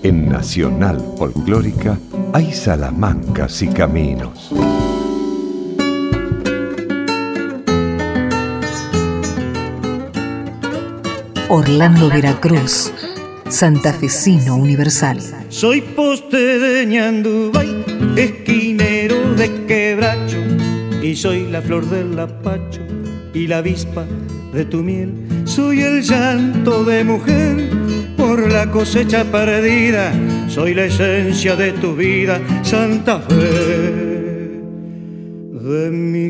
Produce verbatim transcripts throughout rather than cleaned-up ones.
En Nacional Folclórica hay salamancas y caminos. Orlando Veracruz, santafesino universal. Soy poste de Ñandubay, esquinero de Quebracho, y soy la flor del lapacho y la avispa de tu miel. Soy el llanto de mujer por la cosecha perdida, soy la esencia de tu vida, Santa Fe de mi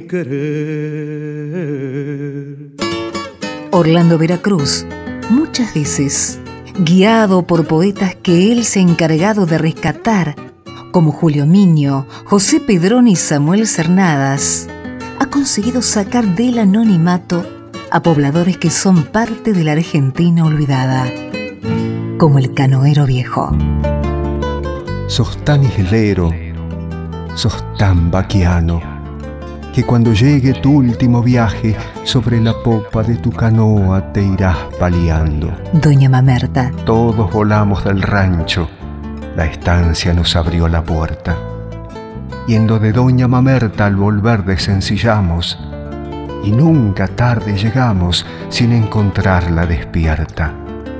querer. Orlando Veracruz, muchas veces guiado por poetas que él se ha encargado de rescatar, como Julio Miño, José Pedrón y Samuel Cernadas, ha conseguido sacar del anonimato a pobladores que son parte de la Argentina olvidada, como el Canoero Viejo. Sos tan islero, sos tan vaquiano, que cuando llegue tu último viaje, sobre la popa de tu canoa te irás paliando. Doña Mamerta. Todos volamos del rancho, la estancia nos abrió la puerta, y en lo de Doña Mamerta al volver desencillamos, y nunca tarde llegamos sin encontrarla despierta.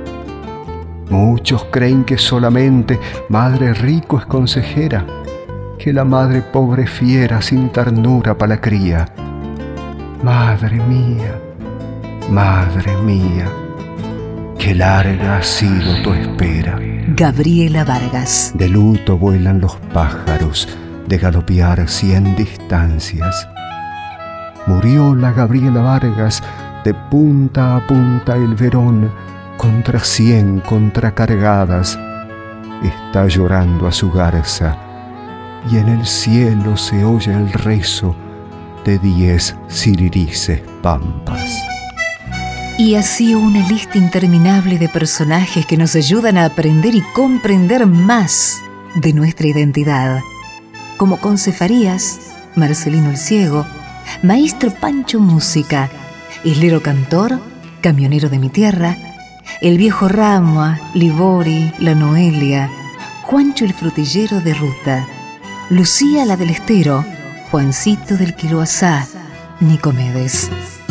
Muchos creen que solamente madre rico es consejera, que la madre pobre fiera sin ternura pa' la cría. Madre mía, madre mía, qué larga ha sido tu espera. Gabriela Vargas. De luto vuelan los pájaros, de galopear cien distancias. Murió la Gabriela Vargas, de punta a punta el Verón, contra cien contracargadas. Está llorando a su garza, y en el cielo se oye el rezo de diez siririces pampas. Y así una lista interminable de personajes que nos ayudan a aprender y comprender más de nuestra identidad, como Conce Farías, Marcelino el Ciego, Maestro Pancho Música, Islero Cantor, Camionero de mi Tierra, el Viejo Rama, Libori, la Noelia, Juancho el Frutillero de Ruta, Lucía la del Estero, Juancito del Quiloazá, Nicomedes.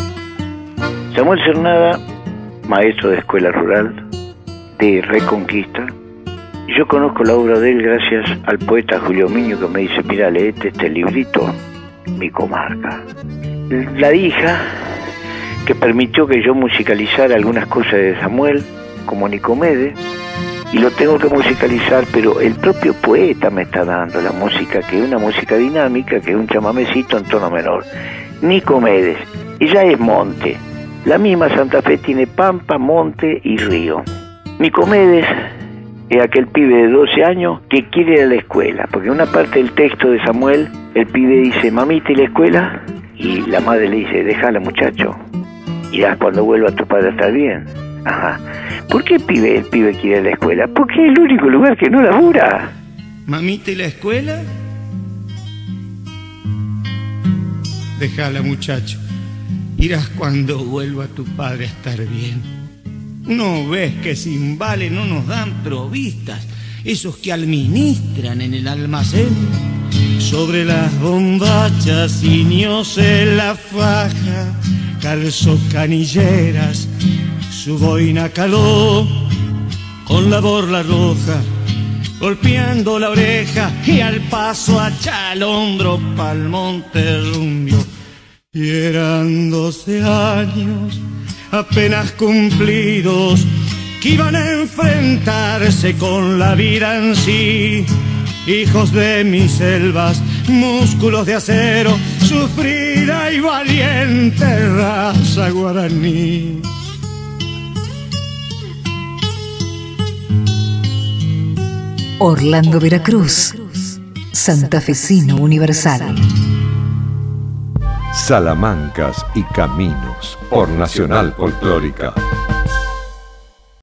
Samuel Cernada, maestro de escuela rural, de Reconquista. Yo conozco la obra de él gracias al poeta Julio Miño, que me dice: mira, leete este librito, Mi Comarca. La hija que permitió que yo musicalizara algunas cosas de Samuel, como Nicomedes, y lo tengo que musicalizar, pero el propio poeta me está dando la música, que es una música dinámica, que es un chamamecito en tono menor. Nicomedes, ella es monte. La misma Santa Fe tiene pampa, monte y río. Nicomedes es aquel pibe de doce años que quiere ir a la escuela, porque en una parte del texto de Samuel, el pibe dice: mamita, ¿y la escuela? Y la madre le dice: déjala, muchacho, irás cuando vuelva tu padre a estar bien. Ajá. ¿Por qué el pibe, el pibe quiere ir a la escuela? Porque es el único lugar que no labura. Mamita, ¿y la escuela? Déjala, muchacho, irás cuando vuelva tu padre a estar bien. ¿No ves que sin vale no nos dan provistas esos que administran en el almacén? Sobre las bombachas, ciños en la faja, calzó canilleras, su boina caló con la borla roja, golpeando la oreja y al paso hacha el hombro pa'l monte rumbio. Y eran doce años apenas cumplidos que iban a enfrentarse con la vida en sí. Hijos de mis selvas, músculos de acero, sufrida y valiente raza guaraní. Orlando Veracruz, santafesino universal. Salamancas y caminos por Nacional Folclórica.